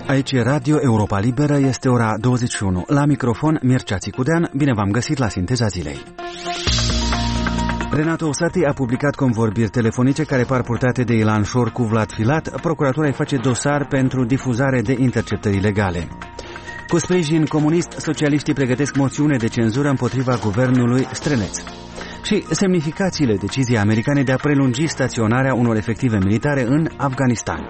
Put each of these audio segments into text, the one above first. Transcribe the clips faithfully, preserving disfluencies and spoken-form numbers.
Aici e Radio Europa Liberă, este ora douăzeci și unu. La microfon, Mircea Țicudean, bine v-am găsit la Sinteza Zilei. Renato Usati a publicat convorbiri telefonice care par purtate de Ilan Șor cu Vlad Filat. Procuratura îi face dosar pentru difuzare de interceptări ilegale. Cu sprijin comunist, socialiștii pregătesc moțiune de cenzură împotriva guvernului Streleț. Și semnificațiile deciziei americane de a prelungi staționarea unor efective militare în Afganistan.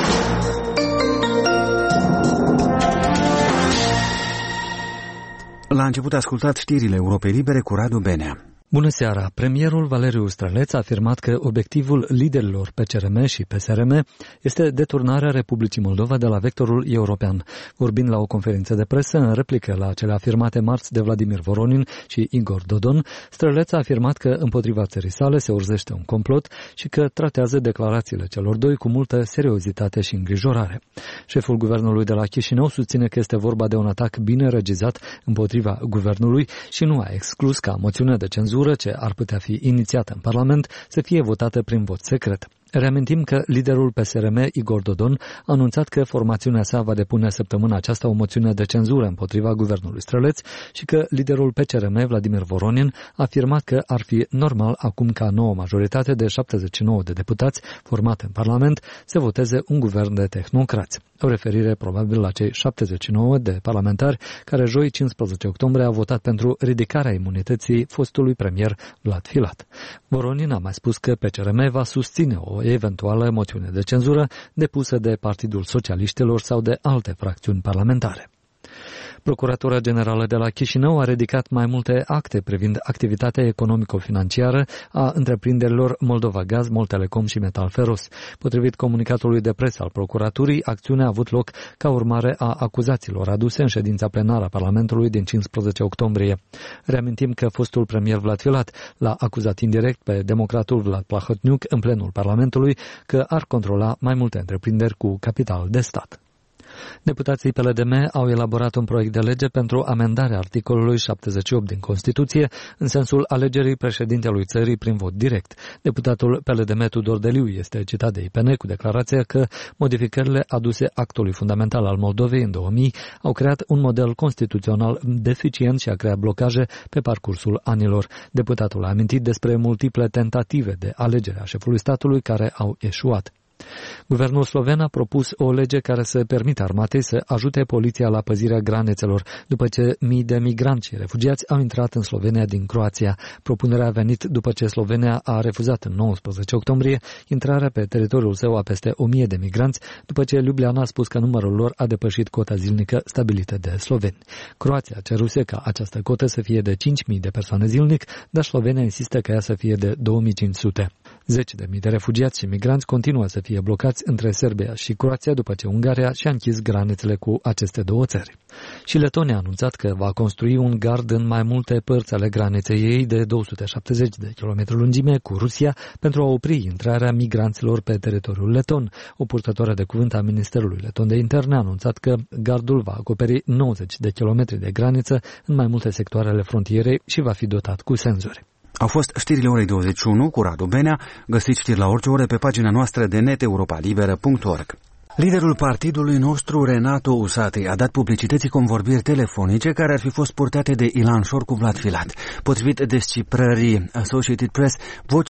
La început ascultat știrile Europei Libere cu Radu Benea. Bună seara! Premierul Valeriu Streleț a afirmat că obiectivul liderilor P C R M și P S R M este deturnarea Republicii Moldova de la vectorul european. Vorbind la o conferință de presă, în replică la cele afirmate marți de Vladimir Voronin și Igor Dodon, Streleț a afirmat că împotriva țării sale se urzește un complot și că tratează declarațiile celor doi cu multă seriozitate și îngrijorare. Șeful guvernului de la Chișinău susține că este vorba de un atac bine regizat împotriva guvernului și nu a exclus ca moțiunea de cenzură ce ar putea fi inițiată în Parlament să fie votată prin vot secret. Reamintim că liderul P S R M, Igor Dodon, a anunțat că formațiunea sa va depune săptămâna aceasta o moțiune de cenzură împotriva guvernului Streleț și că liderul P C R M, Vladimir Voronin, a afirmat că ar fi normal acum ca noua majoritate de șaptezeci și nouă de deputați formată în Parlament să voteze un guvern de tehnocrați. O referire probabil la cei șaptezeci și nouă de parlamentari care joi cincisprezece octombrie au votat pentru ridicarea imunității fostului premier Vlad Filat. Voronin a mai spus că P C R M va susține o eventuală moțiune de cenzură depusă de Partidul Socialiștilor sau de alte fracțiuni parlamentare. Procuratura Generală de la Chișinău a ridicat mai multe acte privind activitatea economico-financiară a întreprinderilor Moldova Gaz, Moltelecom și Metal Feros. Potrivit comunicatului de presă al procuraturii, acțiunea a avut loc ca urmare a acuzațiilor aduse în ședința plenară a Parlamentului din cincisprezece octombrie. Reamintim că fostul premier Vlad Filat l-a acuzat indirect pe democratul Vlad Plahotniuc în plenul Parlamentului că ar controla mai multe întreprinderi cu capital de stat. Deputații P L D M au elaborat un proiect de lege pentru amendarea articolului șaptezeci și opt din Constituție în sensul alegerii președintelui țării prin vot direct. Deputatul P L D M Tudor Deliu este citat de I P N cu declarația că modificările aduse actului fundamental al Moldovei în două mii au creat un model constituțional deficient și a creat blocaje pe parcursul anilor. Deputatul a amintit despre multiple tentative de alegere a șefului statului care au eșuat. Guvernul sloven a propus o lege care să permită armatei să ajute poliția la păzirea granițelor, după ce mii de migranți și refugiați au intrat în Slovenia din Croația. Propunerea a venit după ce Slovenia a refuzat în nouăsprezece octombrie intrarea pe teritoriul său a peste o mie de migranți, după ce Ljubljana a spus că numărul lor a depășit cota zilnică stabilită de sloveni. Croația ceruse ca această cotă să fie de cinci mii de persoane zilnic, dar Slovenia insistă ca ea să fie de două mii cinci sute. Zeci de mii de refugiați și migranți continuă să fie blocați între Serbia și Croația după ce Ungaria și-a închis granițele cu aceste două țări. Și Letonia a anunțat că va construi un gard în mai multe părți ale graniței ei de două sute șaptezeci de kilometri lungime cu Rusia pentru a opri intrarea migranților pe teritoriul leton. O purtătoare de cuvânt a Ministerului Leton de Interne a anunțat că gardul va acoperi nouăzeci de kilometri de graniță în mai multe sectoare ale frontierei și va fi dotat cu senzori. Au fost știrile orei douăzeci și unu cu Radu Benea. Găsiți știri la orice oră pe pagina noastră de net europa liberă punct org. Liderul partidului nostru, Renato Usati, a dat publicității convorbiri telefonice care ar fi fost purtate de Ilan Șor cu Vlad Filat. Potrivit descifrării Associated Press,